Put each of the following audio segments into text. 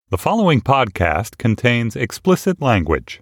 The following podcast contains explicit language.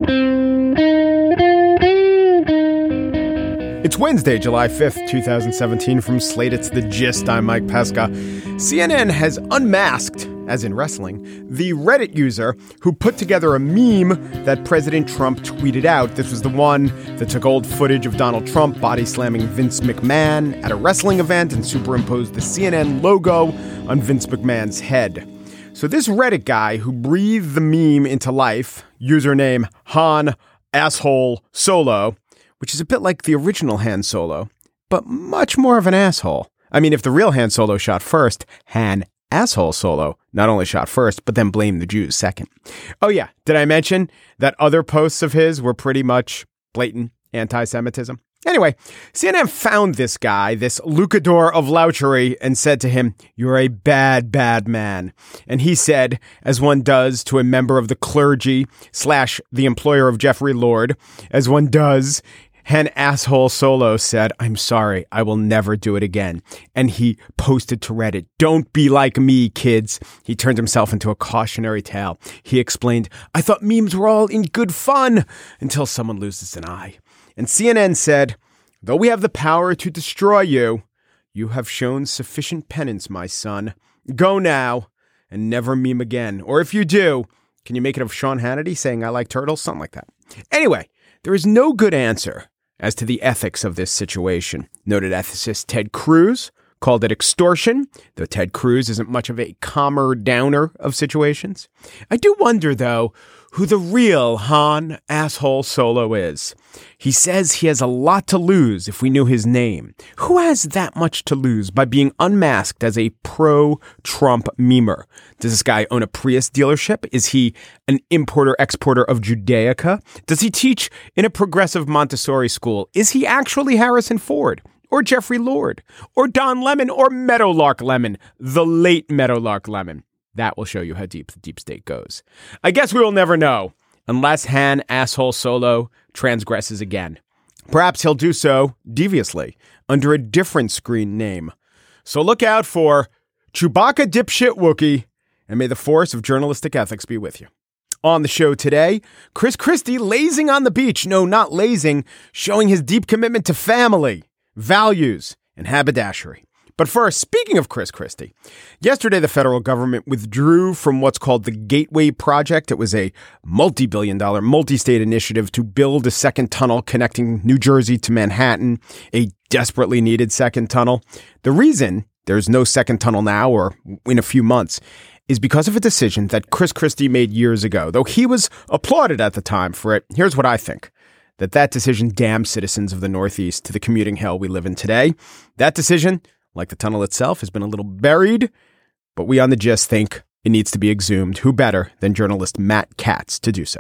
It's Wednesday, July 5th, 2017. From Slate, it's The Gist. I'm Mike Pesca. CNN has unmasked, as in wrestling, the Reddit user who put together a meme that President Trump tweeted out. This was the one that took old footage of Donald Trump body slamming Vince McMahon at a wrestling event and superimposed the CNN logo on Vince McMahon's head. So this Reddit guy who breathed the meme into life, username Han Asshole Solo, which is a bit like the original Han Solo, but much more of an asshole. I mean, if the real Han Solo shot first, Han Asshole Solo not only shot first, but then blamed the Jews second. Oh yeah, did I mention that other posts of his were pretty much blatant anti-Semitism? Anyway, CNN found this guy, this lucador of louchery, and said to him, "You're a bad, bad man." And he said, as one does to a member of the clergy / the employer of Jeffrey Lord, as one does, Han Asshole Solo said, "I'm sorry, I will never do it again." And he posted to Reddit, "Don't be like me, kids." He turned himself into a cautionary tale. He explained, "I thought memes were all in good fun until someone loses an eye." And CNN said, "Though we have the power to destroy you, you have shown sufficient penance, my son. Go now and never meme again. Or if you do, can you make it of Sean Hannity saying I like turtles?" Something like that. Anyway, there is no good answer as to the ethics of this situation. Noted ethicist Ted Cruz called it extortion, though Ted Cruz isn't much of a calmer downer of situations. I do wonder, though, who the real Han Asshole Solo is. He says he has a lot to lose if we knew his name. Who has that much to lose by being unmasked as a pro-Trump memer? Does this guy own a Prius dealership? Is he an importer-exporter of Judaica? Does he teach in a progressive Montessori school? Is he actually Harrison Ford? Or Jeffrey Lord? Or Don Lemon? Or Meadowlark Lemon? The late Meadowlark Lemon? That will show you how deep the deep state goes. I guess we will never know unless Han Asshole Solo transgresses again. Perhaps he'll do so deviously under a different screen name. So look out for Chewbacca Dipshit Wookie, and may the force of journalistic ethics be with you. On the show today, Chris Christie lazing on the beach. No, not lazing, showing his deep commitment to family, values, and haberdashery. But first, speaking of Chris Christie, yesterday the federal government withdrew from what's called the Gateway Project. It was a multi-billion-dollar, multi-state initiative to build a second tunnel connecting New Jersey to Manhattan, a desperately needed second tunnel. The reason there's no second tunnel now or in a few months is because of a decision that Chris Christie made years ago. Though he was applauded at the time for it, here's what I think. That decision damned citizens of the Northeast to the commuting hell we live in today. That decision, like the tunnel itself, has been a little buried, but we on The Gist think it needs to be exhumed. Who better than journalist Matt Katz to do so?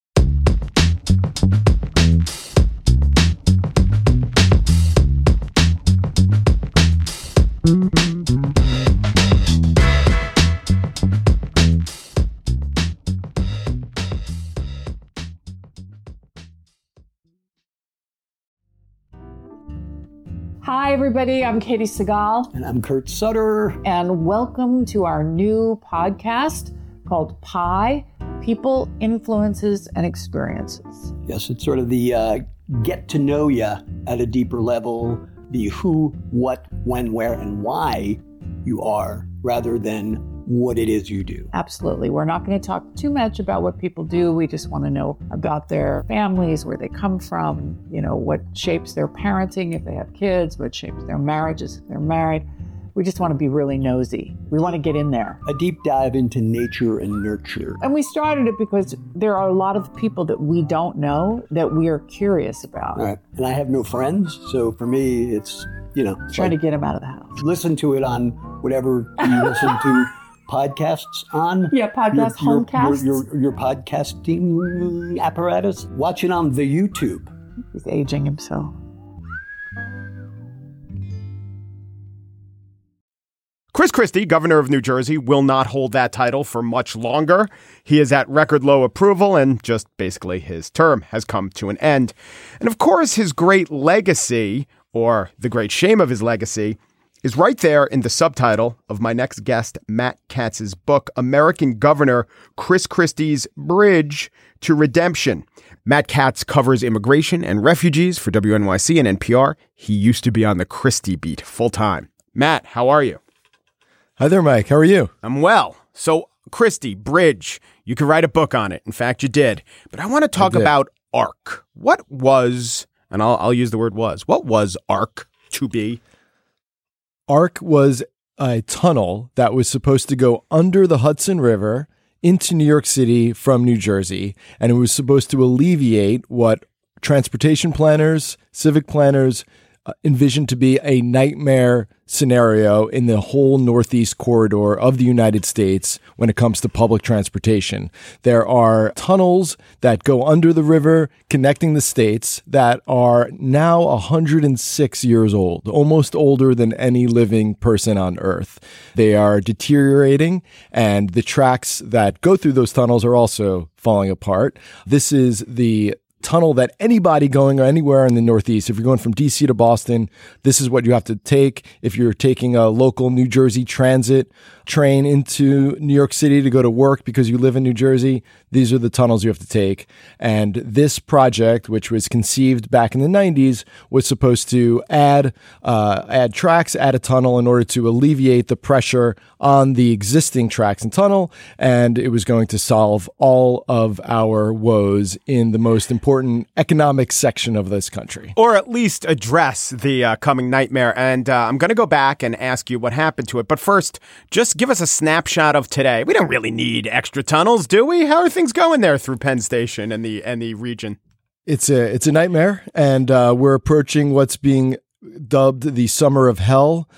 Hi, everybody. I'm Katie Segal. And I'm Kurt Sutter. And welcome to our new podcast called PIE, People, Influences, and Experiences. Yes, it's sort of the get to know you at a deeper level, the who, what, when, where, and why you are, rather than what it is you do. Absolutely. We're not going to talk too much about what people do. We just want to know about their families, where they come from, what shapes their parenting if they have kids, what shapes their marriages if they're married. We just want to be really nosy. We want to get in there. A deep dive into nature and nurture. And we started it because there are a lot of people that we don't know that we are curious about. Right. And I have no friends, so for me, it's, trying to get them out of the house. Listen to it on whatever you listen to podcasts on. Yeah, podcast, homecasts. Your podcasting apparatus. Watch it on the YouTube. He's aging himself. Chris Christie, governor of New Jersey, will not hold that title for much longer. He is at record low approval, and just basically his term has come to an end. And of course, his great legacy, or the great shame of his legacy, is right there in the subtitle of my next guest, Matt Katz's book, American Governor Chris Christie's Bridge to Redemption. Matt Katz covers immigration and refugees for WNYC and NPR. He used to be on the Christie beat full time. Matt, how are you? Hi there, Mike. How are you? I'm well. So, Christie, Bridge, you could write a book on it. In fact, you did. But I want to talk about ARC. What was, and I'll use the word was, what was ARC to be? ARC was a tunnel that was supposed to go under the Hudson River into New York City from New Jersey, and it was supposed to alleviate what transportation planners, civic planners envisioned to be a nightmare scenario in the whole Northeast corridor of the United States when it comes to public transportation. There are tunnels that go under the river connecting the states that are now 106 years old, almost older than any living person on Earth. They are deteriorating, and the tracks that go through those tunnels are also falling apart. This is the tunnel that anybody going anywhere in the Northeast, if you're going from DC to Boston, this is what you have to take. If you're taking a local New Jersey Transit train into New York City to go to work because you live in New Jersey, these are the tunnels you have to take. And this project, which was conceived back in the 90s, was supposed to add tracks, add a tunnel in order to alleviate the pressure on the existing tracks and tunnel. And it was going to solve all of our woes in the most important economic section of this country. Or at least address the coming nightmare. And I'm going to go back and ask you what happened to it. But first, just give us a snapshot of today. We don't really need extra tunnels, do we? How are things going there through Penn Station and the region? It's a nightmare, and we're approaching what's being dubbed the summer of hell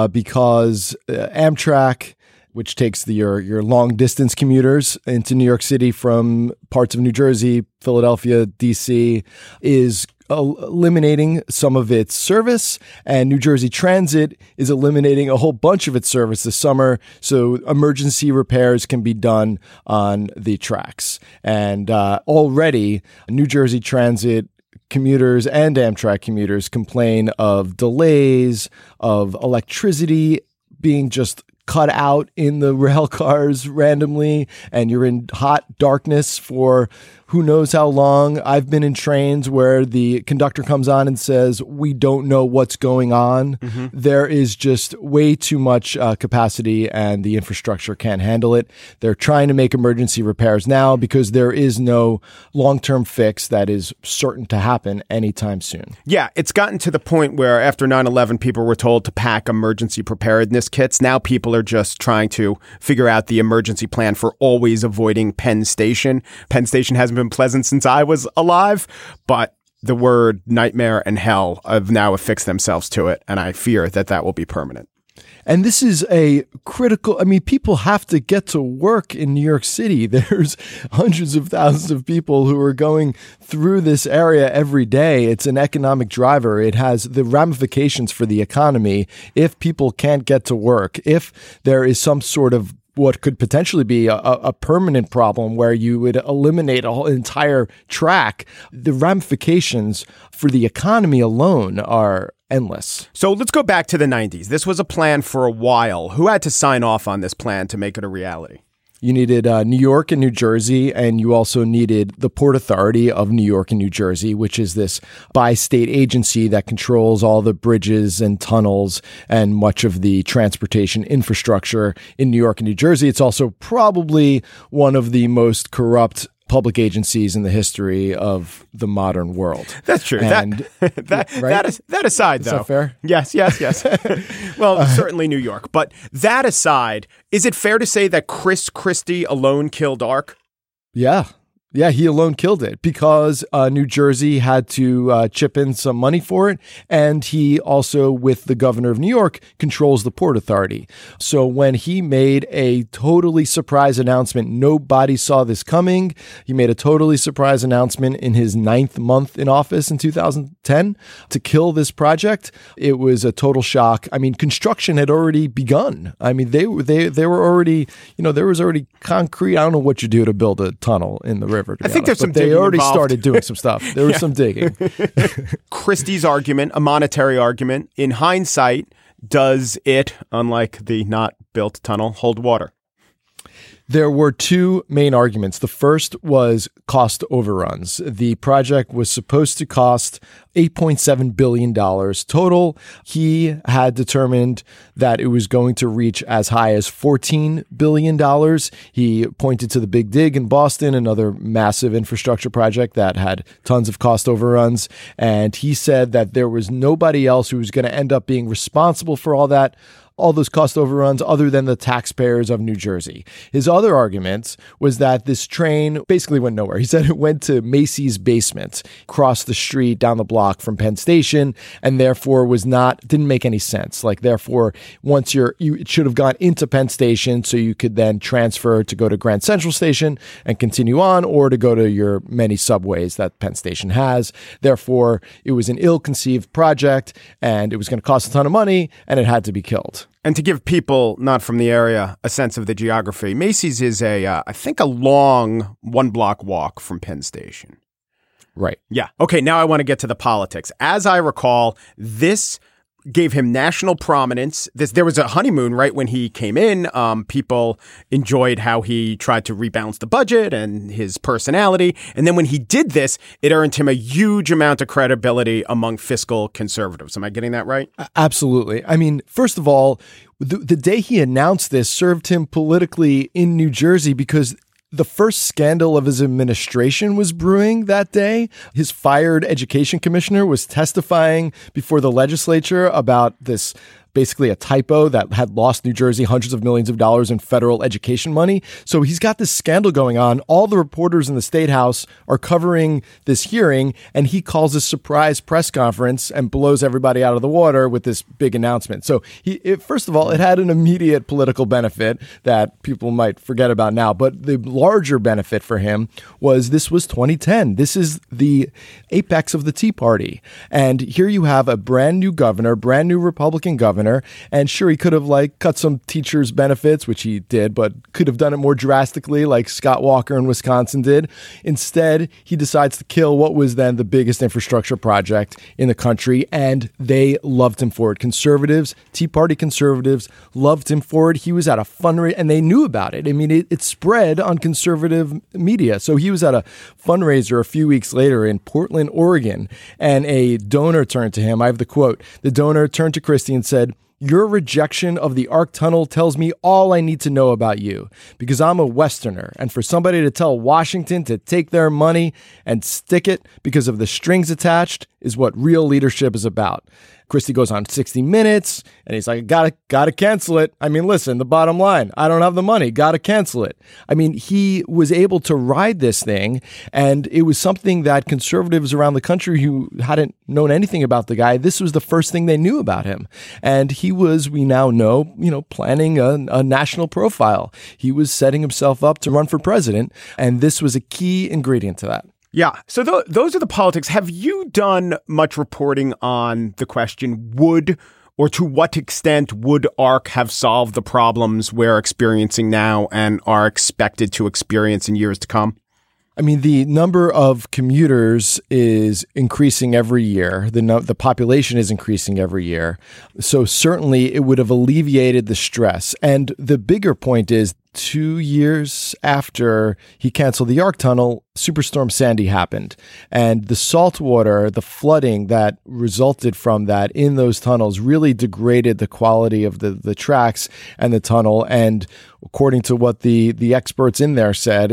because Amtrak, which takes your long distance commuters into New York City from parts of New Jersey, Philadelphia, DC, is eliminating some of its service, and New Jersey Transit is eliminating a whole bunch of its service this summer, so emergency repairs can be done on the tracks. And already, New Jersey Transit commuters and Amtrak commuters complain of delays, of electricity being just cut out in the rail cars randomly, and you're in hot darkness for who knows how long. I've been in trains where the conductor comes on and says, "We don't know what's going on." Mm-hmm. There is just way too much capacity, and the infrastructure can't handle it. They're trying to make emergency repairs now because there is no long-term fix that is certain to happen anytime soon. Yeah, it's gotten to the point where after 9/11, people were told to pack emergency preparedness kits. Now people are just trying to figure out the emergency plan for always avoiding Penn Station. Penn Station hasn't been pleasant since I was alive, but the word nightmare and hell have now affixed themselves to it, and I fear that will be permanent. And this is a critical, people have to get to work in New York City. There's hundreds of thousands of people who are going through this area every day. It's an economic driver. It has the ramifications for the economy. If people can't get to work, if there is some sort of what could potentially be a permanent problem where you would eliminate a whole entire track, the ramifications for the economy alone are endless. So let's go back to the 90s. This was a plan for a while. Who had to sign off on this plan to make it a reality? You needed New York and New Jersey, and you also needed the Port Authority of New York and New Jersey, which is this bi-state agency that controls all the bridges and tunnels and much of the transportation infrastructure in New York and New Jersey. It's also probably one of the most corrupt public agencies in the history of the modern world. That's true. And, that aside, is though. That fair? Yes. Well, certainly New York. But that aside, is it fair to say that Chris Christie alone killed ARC? Yeah. Yeah, he alone killed it because New Jersey had to chip in some money for it. And he also, with the governor of New York, controls the Port Authority. So when he made a totally surprise announcement, nobody saw this coming. He made a totally surprise announcement in his 9th month in office in 2010 to kill this project. It was a total shock. Construction had already begun. They were already, there was already concrete. I don't know what you do to build a tunnel in the river. I think there's some digging They already involved. started doing some stuff. There was some digging. Christie's argument, a monetary argument. In hindsight, does it, unlike the not built tunnel, hold water? There were two main arguments. The first was cost overruns. The project was supposed to cost $8.7 billion total. He had determined that it was going to reach as high as $14 billion. He pointed to the Big Dig in Boston, another massive infrastructure project that had tons of cost overruns. And he said that there was nobody else who was going to end up being responsible for all those cost overruns other than the taxpayers of New Jersey. His other argument was that this train basically went nowhere. He said it went to Macy's basement, across the street, down the block from Penn Station, and therefore didn't make any sense. Therefore, once it should have gone into Penn Station so you could then transfer to go to Grand Central Station and continue on, or to go to your many subways that Penn Station has. Therefore, it was an ill-conceived project, and it was going to cost a ton of money, and it had to be killed. And to give people not from the area a sense of the geography, Macy's is I think a long 1-block walk from Penn Station. Right. Yeah. Okay, now I want to get to the politics. As I recall, this gave him national prominence. There was a honeymoon right when he came in. People enjoyed how he tried to rebalance the budget and his personality. And then when he did this, it earned him a huge amount of credibility among fiscal conservatives. Am I getting that right? Absolutely. I mean, first of all, the day he announced this served him politically in New Jersey because the first scandal of his administration was brewing that day. His fired education commissioner was testifying before the legislature about this, basically a typo that had lost New Jersey hundreds of millions of dollars in federal education money. So he's got this scandal going on. All the reporters in the State House are covering this hearing, and he calls a surprise press conference and blows everybody out of the water with this big announcement. So first of all, it had an immediate political benefit that people might forget about now. But the larger benefit for him was this was 2010. This is the apex of the Tea Party. And here you have a brand new governor, brand new Republican governor. And sure, he could have cut some teachers' benefits, which he did, but could have done it more drastically like Scott Walker in Wisconsin did. Instead, he decides to kill what was then the biggest infrastructure project in the country, and they loved him for it. Conservatives, Tea Party conservatives, loved him for it. He was at a fundraiser, and they knew about it. I mean, it spread on conservative media. So he was at a fundraiser a few weeks later in Portland, Oregon, and a donor turned to him. I have the quote. The donor turned to Christie and said, "Your rejection of the ARC tunnel tells me all I need to know about you, because I'm a Westerner, and for somebody to tell Washington to take their money and stick it because of the strings attached is what real leadership is about." Christie goes on 60 Minutes, and he's like, gotta cancel it. I mean, listen, the bottom line, I don't have the money, gotta cancel it. I mean, he was able to ride this thing, and it was something that conservatives around the country who hadn't known anything about the guy, this was the first thing they knew about him. And he was, we now know, planning a national profile. He was setting himself up to run for president, and this was a key ingredient to that. Yeah. So those are the politics. Have you done much reporting on the question, or to what extent would ARC have solved the problems we're experiencing now and are expected to experience in years to come? I mean, the number of commuters is increasing every year. The population is increasing every year. So certainly it would have alleviated the stress. And the bigger point is 2 years after he canceled the ARC tunnel, Superstorm Sandy happened. And the salt water, the flooding that resulted from that in those tunnels really degraded the quality of the tracks and the tunnel. And according to what the experts in there said,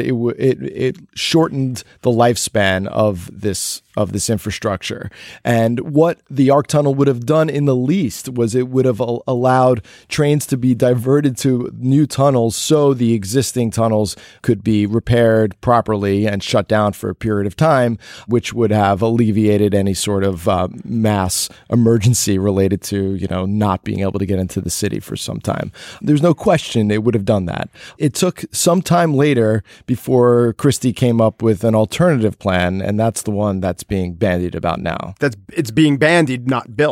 it shortened the lifespan of this infrastructure. And what the ARC tunnel would have done in the least was it would have allowed trains to be diverted to new tunnels so the existing tunnels could be repaired properly and shut down for a period of time, which would have alleviated any sort of mass emergency related to, not being able to get into the city for some time. There's no question it would have done that. It took some time later before Christie came up with an alternative plan, and that's the one that's being bandied about now. It's being bandied, not built.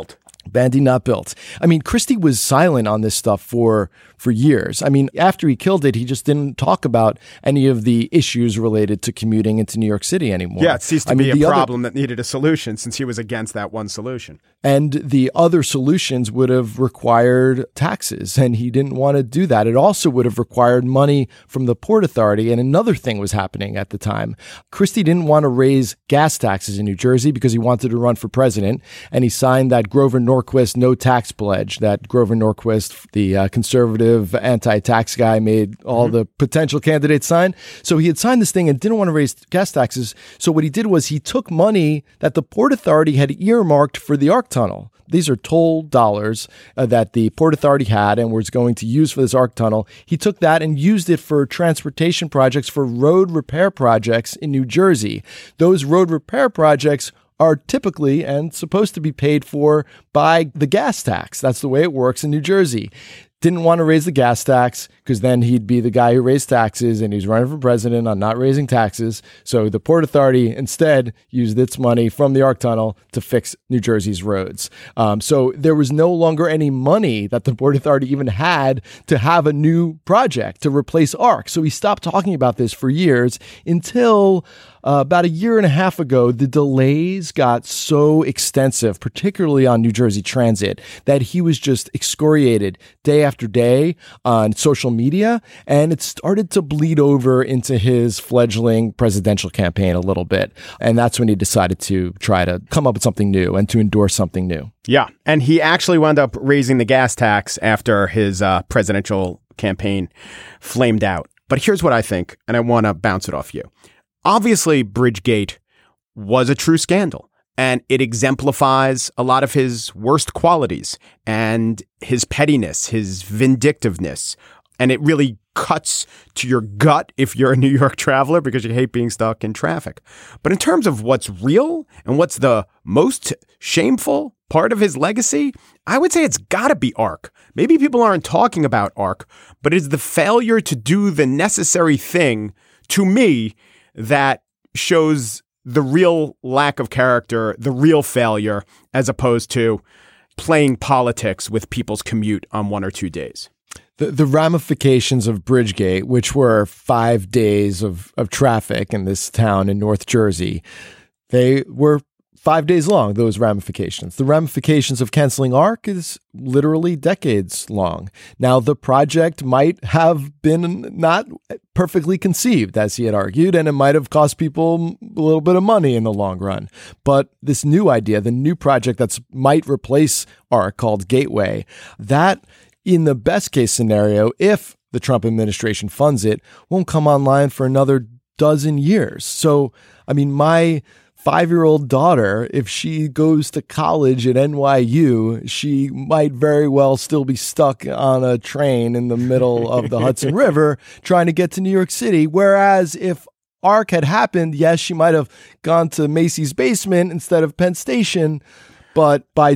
Bandy not built. I mean, Christie was silent on this stuff for years. I mean, after he killed it, he just didn't talk about any of the issues related to commuting into New York City anymore. Yeah, it ceased to be a problem that needed a solution since he was against that one solution. And the other solutions would have required taxes, and he didn't want to do that. It also would have required money from the Port Authority, and another thing was happening at the time. Christie didn't want to raise gas taxes in New Jersey because he wanted to run for president, and he signed that Grover Norquist no tax pledge that Grover Norquist, the conservative anti-tax guy, made all the potential candidates sign. So he had signed this thing and didn't want to raise gas taxes. So what he did was he took money that the Port Authority had earmarked for the ARC tunnel. These are toll dollars that the Port Authority had and was going to use for this ARC tunnel. He took that and used it for transportation projects, for road repair projects in New Jersey. Those road repair projects are typically and supposed to be paid for by the gas tax. That's the way it works in New Jersey. Didn't want to raise the gas tax because then he'd be the guy who raised taxes, and he's running for president on not raising taxes. So the Port Authority instead used its money from the ARC tunnel to fix New Jersey's roads. So there was no longer any money that the Port Authority even had to have a new project to replace ARC. So he stopped talking about this for years until about a year and a half ago, the delays got so extensive, particularly on New Jersey Transit, that he was just excoriated day after day on social media. And it started to bleed over into his fledgling presidential campaign a little bit. And that's when he decided to try to come up with something new and to endorse something new. Yeah. And he actually wound up raising the gas tax after his presidential campaign flamed out. But here's what I think, and I want to bounce it off you. Obviously, Bridgegate was a true scandal, and it exemplifies a lot of his worst qualities and his pettiness, his vindictiveness, and it really cuts to your gut if you're a New York traveler because you hate being stuck in traffic. But in terms of what's real and what's the most shameful part of his legacy, I would say it's got to be ARC. Maybe people aren't talking about ARC, but it's the failure to do the necessary thing, to me, that shows the real lack of character, the real failure, as opposed to playing politics with people's commute on 1 or 2 days. The ramifications of Bridgegate, which were 5 days of traffic in this town in North Jersey, they were 5 days long, those ramifications. The ramifications of canceling ARC is literally decades long. Now, the project might have been not perfectly conceived, as he had argued, and it might have cost people a little bit of money in the long run. But this new idea, the new project that might replace ARC called Gateway, that in the best case scenario, if the Trump administration funds it, won't come online for another dozen years. So, I mean, my 5-year-old daughter, if she goes to college at NYU, she might very well still be stuck on a train in the middle of the Hudson River trying to get to New York City. Whereas if ARC had happened, yes, she might have gone to Macy's basement instead of Penn Station, but by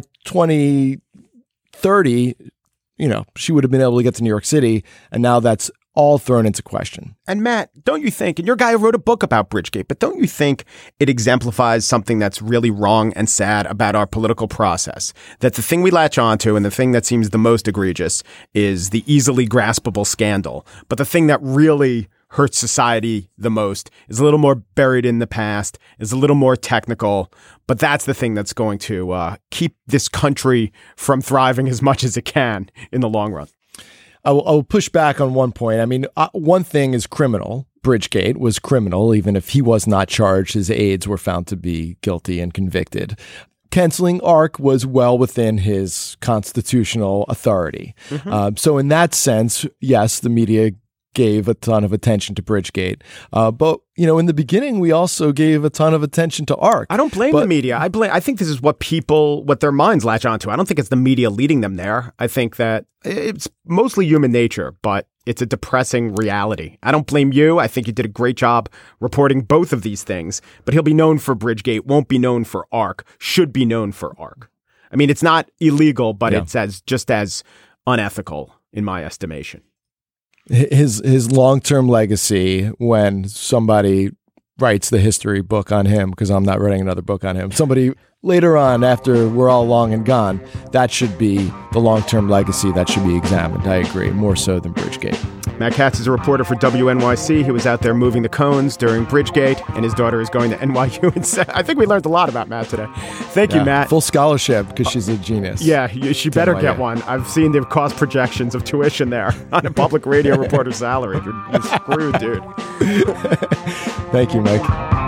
2030, she would have been able to get to New York City, and now that's all thrown into question. And Matt, don't you think, and you're a guy who wrote a book about Bridgegate, but don't you think it exemplifies something that's really wrong and sad about our political process? That the thing we latch onto and the thing that seems the most egregious is the easily graspable scandal. But the thing that really hurts society the most is a little more buried in the past, is a little more technical, but that's the thing that's going to keep this country from thriving as much as it can in the long run. I will push back on one point. I mean, one thing is criminal. Bridgegate was criminal. Even if he was not charged, his aides were found to be guilty and convicted. Canceling ARC was well within his constitutional authority. Mm-hmm. So in that sense, yes, the media gave a ton of attention to Bridgegate. But, in the beginning, we also gave a ton of attention to ARC. I don't blame the media. I think this is what their minds latch onto. I don't think it's the media leading them there. I think that it's mostly human nature, but it's a depressing reality. I don't blame you. I think you did a great job reporting both of these things, but he'll be known for Bridgegate, won't be known for ARC, should be known for ARC. I mean, it's not illegal, but it's just as unethical in my estimation. His long-term legacy, when somebody writes the history book on him, because I'm not writing another book on him. Somebody later on, after we're all long and gone, that should be the long-term legacy that should be examined. I agree, more so than Bridgegate. Matt Katz is a reporter for WNYC. He was out there moving the cones during Bridgegate, and his daughter is going to NYU. And I think we learned a lot about Matt today. Thank you, Matt. Full scholarship, because she's a genius. Yeah, she better get one. I've seen the cost projections of tuition there on a public radio reporter's salary. You're screwed, dude. Thank you, Mike.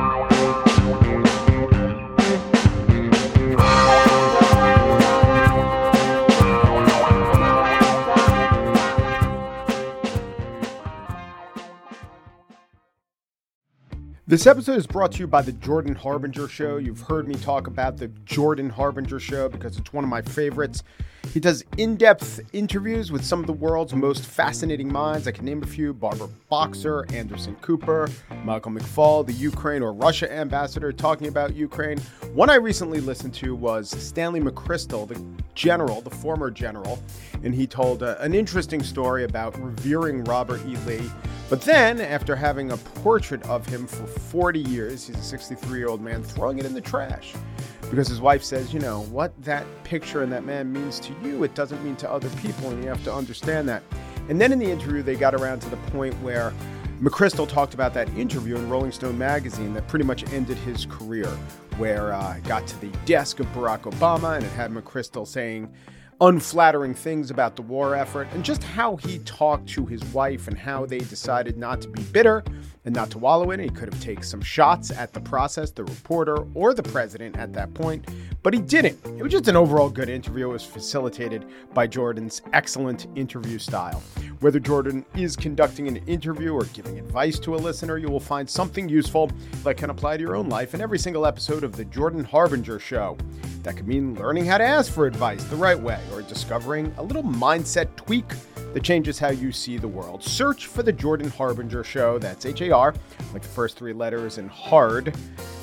This episode is brought to you by the Jordan Harbinger Show. You've heard me talk about the Jordan Harbinger Show because it's one of my favorites. He does in-depth interviews with some of the world's most fascinating minds. I can name a few: Barbara Boxer, Anderson Cooper, Michael McFaul, the Ukraine or Russia ambassador talking about Ukraine. One I recently listened to was Stanley McChrystal, the former general, and he told an interesting story about revering Robert E. Lee. But then, after having a portrait of him for 40 years, he's a 63-year-old man, throwing it in the trash. Because his wife says, you know, what that picture and that man means to you, it doesn't mean to other people, and you have to understand that. And then in the interview, they got around to the point where McChrystal talked about that interview in Rolling Stone magazine that pretty much ended his career, where it got to the desk of Barack Obama, and it had McChrystal saying unflattering things about the war effort, and just how he talked to his wife and how they decided not to be bitter and not to wallow in it. He could have taken some shots at the process, the reporter, or the president at that point, but he didn't. It was just an overall good interview. It was facilitated by Jordan's excellent interview style. Whether Jordan is conducting an interview or giving advice to a listener, you will find something useful that can apply to your own life in every single episode of The Jordan Harbinger Show. That could mean learning how to ask for advice the right way, or discovering a little mindset tweak that changes how you see the world. Search for The Jordan Harbinger Show. That's H-A-R, like the first three letters, and hard,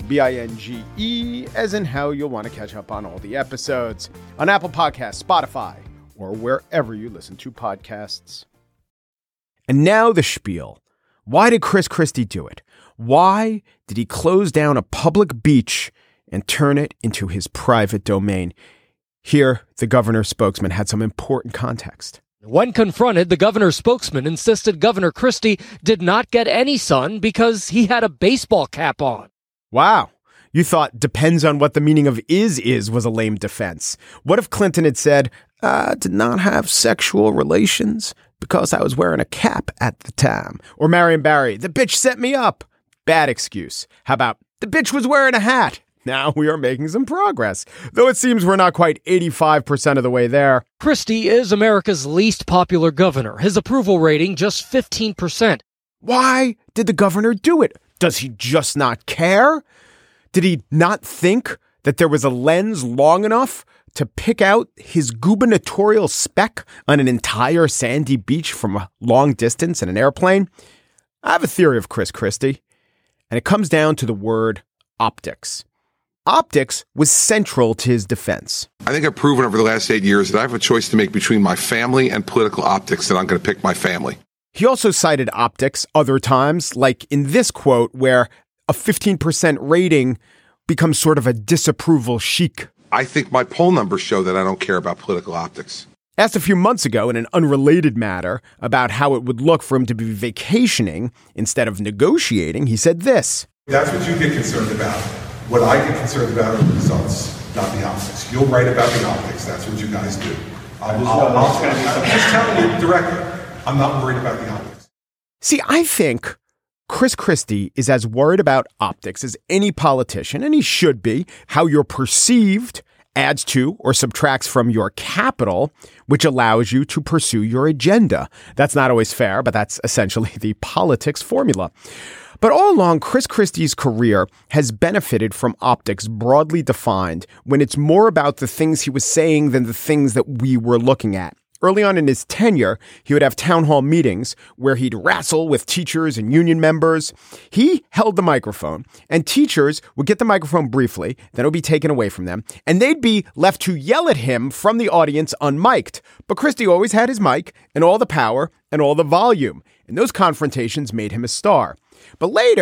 B-I-N-G-E, as in how you'll want to catch up on all the episodes on Apple Podcasts, Spotify, or wherever you listen to podcasts. And now the spiel. Why did Chris Christie do it? Why did he close down a public beach and turn it into his private domain? Here, the governor's spokesman had some important context. When confronted, the governor's spokesman insisted Governor Christie did not get any sun because he had a baseball cap on. Wow. You thought depends on what the meaning of is was a lame defense. What if Clinton had said, did not have sexual relations because I was wearing a cap at the time? Or Marion Barry, the bitch set me up. Bad excuse. How about the bitch was wearing a hat? Now we are making some progress, though it seems we're not quite 85% of the way there. Christie is America's least popular governor. His approval rating just 15%. Why did the governor do it? Does he just not care? Did he not think that there was a lens long enough to pick out his gubernatorial speck on an entire sandy beach from a long distance in an airplane? I have a theory of Chris Christie, and it comes down to the word optics. Optics was central to his defense. I think I've proven over the last 8 years that I have a choice to make between my family and political optics, and I'm going to pick my family. He also cited optics other times, like in this quote, where a 15% rating becomes sort of a disapproval chic. I think my poll numbers show that I don't care about political optics. Asked a few months ago in an unrelated matter about how it would look for him to be vacationing instead of negotiating, he said this. That's what you get concerned about. What I get concerned about are the results, not the optics. You'll write about the optics. That's what you guys do. I'm just telling you directly. I'm not worried about the optics. See, I think Chris Christie is as worried about optics as any politician, and he should be. How you're perceived adds to or subtracts from your capital, which allows you to pursue your agenda. That's not always fair, but that's essentially the politics formula. But all along, Chris Christie's career has benefited from optics broadly defined when it's more about the things he was saying than the things that we were looking at. Early on in his tenure, he would have town hall meetings where he'd wrestle with teachers and union members. He held the microphone, and teachers would get the microphone briefly, then it would be taken away from them, and they'd be left to yell at him from the audience unmiked. But Christie always had his mic and all the power and all the volume, and those confrontations made him a star. But later,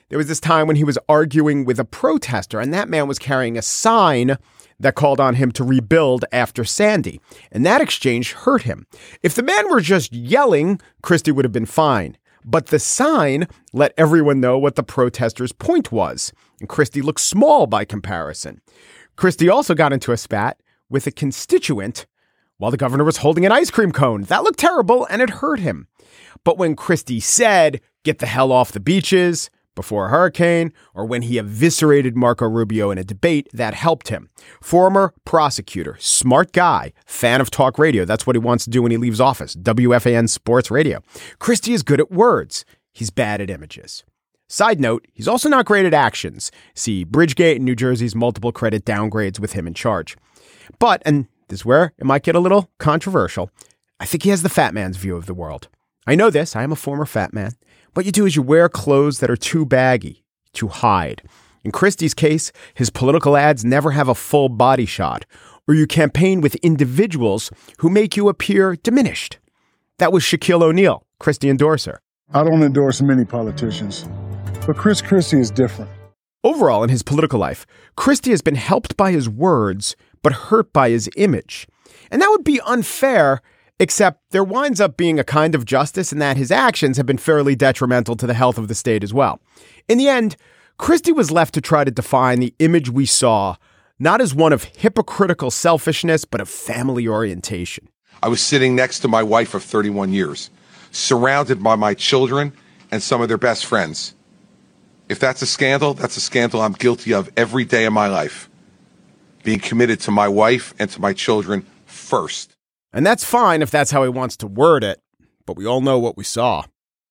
There was this time when he was arguing with a protester, and that man was carrying a sign that called on him to rebuild after Sandy. And that exchange hurt him. If the man were just yelling, Christie would have been fine. But the sign let everyone know what the protester's point was. And Christie looked small by comparison. Christie also got into a spat with a constituent while the governor was holding an ice cream cone. That looked terrible and it hurt him. But when Christie said, "Get the hell off the beaches," before a hurricane, or when he eviscerated Marco Rubio in a debate, that helped him. Former prosecutor, smart guy, fan of talk radio. That's what he wants to do when he leaves office. WFAN Sports Radio. Christie is good at words. He's bad at images. Side note, he's also not great at actions. See Bridgegate and New Jersey's multiple credit downgrades with him in charge. But, and this is where it might get a little controversial, I think he has the fat man's view of the world. I know this. I am a former fat man. What you do is you wear clothes that are too baggy, to hide. In Christie's case, his political ads never have a full body shot, or you campaign with individuals who make you appear diminished. That was Shaquille O'Neal, Christie endorser. I don't endorse many politicians, but Chris Christie is different. Overall, in his political life, Christie has been helped by his words, but hurt by his image. And that would be unfair, except there winds up being a kind of justice in that his actions have been fairly detrimental to the health of the state as well. In the end, Christie was left to try to define the image we saw, not as one of hypocritical selfishness, but of family orientation. I was sitting next to my wife of 31 years, surrounded by my children and some of their best friends. If that's a scandal I'm guilty of every day of my life. Being committed to my wife and to my children first. And that's fine if that's how he wants to word it, but we all know what we saw.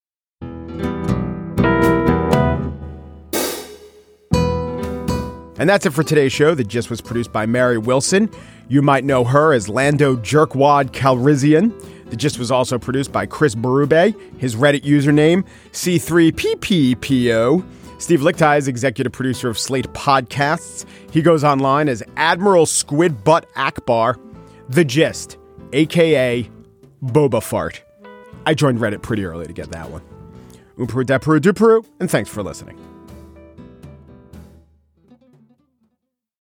And that's it for today's show. The Gist was produced by Mary Wilson. You might know her as Lando Jerkwad Calrissian. The Gist was also produced by Chris Berube, his Reddit username, C3PPPO. Steve Lichtai is executive producer of Slate Podcasts. He goes online as Admiral Squid Butt Akbar. The Gist, a.k.a. Boba Fart. I joined Reddit pretty early to get that one. Peru, and thanks for listening.